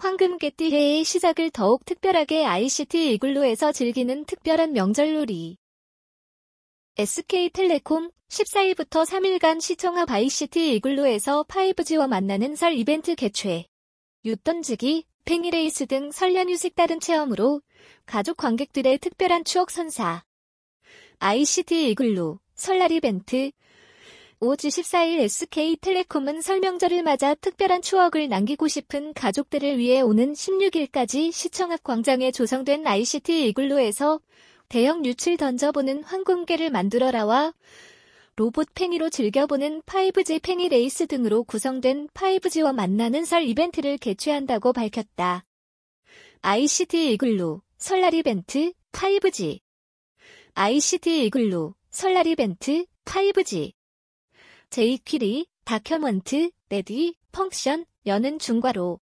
황금개띠해의 시작을 더욱 특별하게 ICT 이글루에서 즐기는 특별한 명절놀이. SK텔레콤 14일부터 3일간 시청 앞 ICT 이글루에서 5G와 만나는 설 이벤트 개최. 윷 던지기, 팽이레이스 등 설 연휴 색다른 체험으로 가족 관객들의 특별한 추억 선사. ICT 이글루 설날 이벤트. 5주 14일 SK텔레콤은 설 명절을 맞아 특별한 추억을 남기고 싶은 가족들을 위해 오는 16일까지 시청 앞 광장에 조성된 ICT 이글루에서 대형 윷을 던져보는 황금개를 만들어라와 로봇 팽이로 즐겨보는 5G 팽이 레이스 등으로 구성된 5G와 만나는 설 이벤트를 개최한다고 밝혔다. ICT 이글루 설날 이벤트 5G. ICT 이글루 설날 이벤트 5G. 제이퀴리 다큐먼트 레디 펑션 여는 중괄호.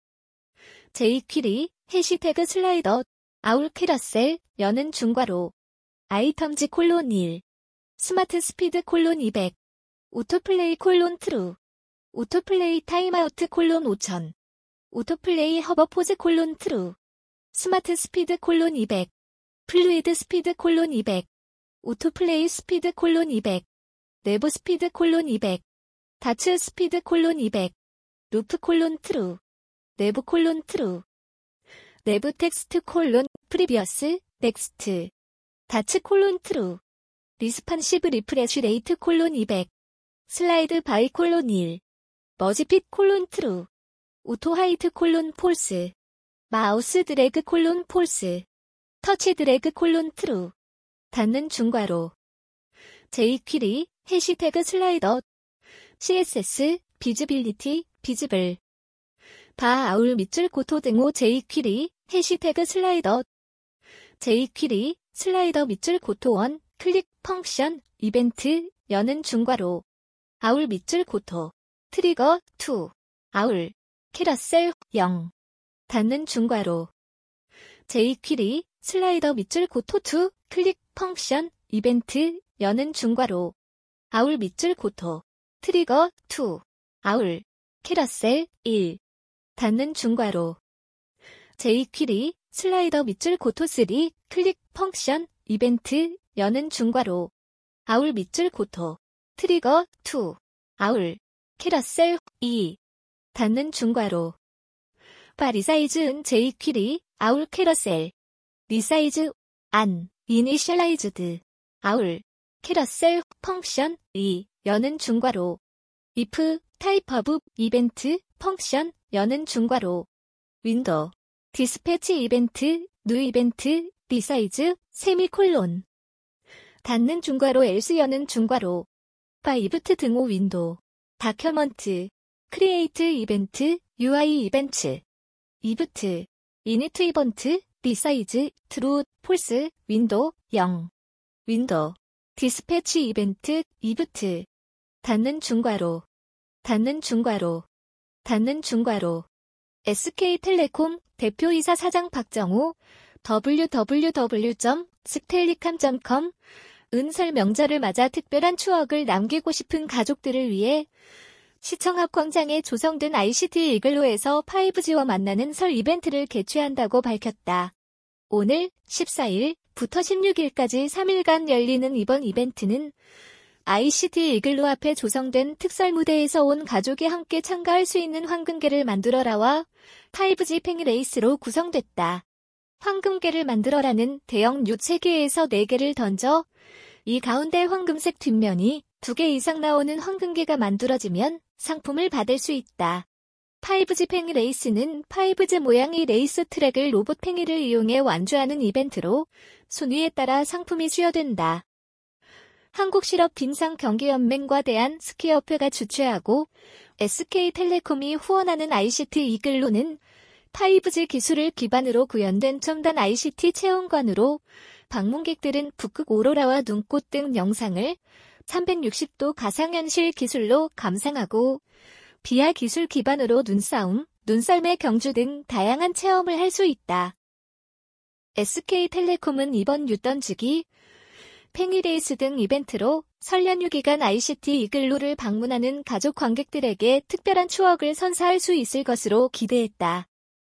제이퀴리 해시태그 슬라이더 아울 캐러셀 여는 중괄호. 아이텀즈 콜론 1 스마트 스피드 콜론 200 오토플레이 콜론 트루 오토플레이 타임아우트 콜론 5000 오토플레이 허버포즈 콜론 트루 스마트 스피드 콜론 200 플루이드 스피드 콜론 200 오토플레이 스피드 콜론 200 내부 스피드 콜론 200 다츠 스피드 콜론 200 루프 콜론 트루 내부 콜론 트루 내부 텍스트 콜론 프리비어스 넥스트 다츠 콜론 트루 리스판시브 리프레쉬 레이트 콜론 200 슬라이드 바이 콜론 1 머지핏 콜론 트루 오토 하이트 콜론 폴스 마우스 드래그 콜론 폴스 터치 드래그 콜론 트루 닿는 중괄호 제이퀴리 해시태그 슬라이더 CSS 비즈빌리티 비즈블 바 아울 밑줄 고토 등호 제이퀴리 해시태그 슬라이더 제이퀴리 슬라이더 밑줄 고토 1 클릭 펑션 이벤트 여는 중괄호 아울 밑줄 고토 트리거 2 아울 캐러셀 0 닿는 중괄호 제이퀴리 슬라이더 밑줄 고토 2 클릭 펑션 이벤트 여는 중괄호 아울 밑줄 고토 트리거 2 아울 캐러셀 1 닿는 중괄호 제이퀴리 슬라이더 밑줄 고토 3 클릭 펑션 이벤트 여는 중괄호 아울 밑줄 고토 트리거 2 아울 캐러셀 2 닿는 중괄호 바 리사이즈 은 제이퀴리 아울 캐러셀 리사이즈 안 이니셜라이즈드 아울 캐러셀 펑션 2 여는 중괄호 if 타입 오브 이벤트 펑션 여는 중괄호 윈도우 디스패치 이벤트 뉴 이벤트 리사이즈 세미콜론 닫는 중괄호 else 여는 중괄호 바이브트 등호 윈도우 다큐먼트 크리에이트 이벤트 UI 이벤트 이브트 이니트 이벤트 리사이즈 트루 폴스 윈도우 0 윈도우 디스패치 이벤트 이브트 닫는 중괄호 닫는 중괄호 닫는 중괄호 SK텔레콤 대표이사 사장 박정우 www.stellicam.com 설 명절을 맞아 특별한 추억을 남기고 싶은 가족들을 위해 시청 앞 광장에 조성된 ICT 이글루에서 5G와 만나는 설 이벤트를 개최한다고 밝혔다. 오늘 14일부터 16일까지 3일간 열리는 이번 이벤트는 ICT 이글루 앞에 조성된 특설 무대에서 온 가족이 함께 참가할 수 있는 황금개를 만들어라와 5G 팽이 레이스로 구성됐다. 황금개를 만들어라는 대형 윷 3개에서 4개를 던져 이 가운데 황금색 뒷면이 2개 이상 나오는 황금개가 만들어지면 상품을 받을 수 있다. 5G 팽이 레이스는 5G 모양의 레이스 트랙을 로봇 팽이를 이용해 완주하는 이벤트로 순위에 따라 상품이 수여된다. 한국실업빙상경기연맹과 대한스키협회가 주최하고 SK텔레콤이 후원하는 ICT 이글루는 5G 기술을 기반으로 구현된 첨단 ICT 체험관으로 방문객들은 북극 오로라와 눈꽃 등 영상을 360도 가상현실 기술로 감상하고 VR 기술 기반으로 눈싸움, 눈썰매 경주 등 다양한 체험을 할 수 있다. SK텔레콤은 이번 윷 던지기, 팽이레이스 등 이벤트로 설 연휴 기간 ICT 이글루를 방문하는 가족 관객들에게 특별한 추억을 선사할 수 있을 것으로 기대했다.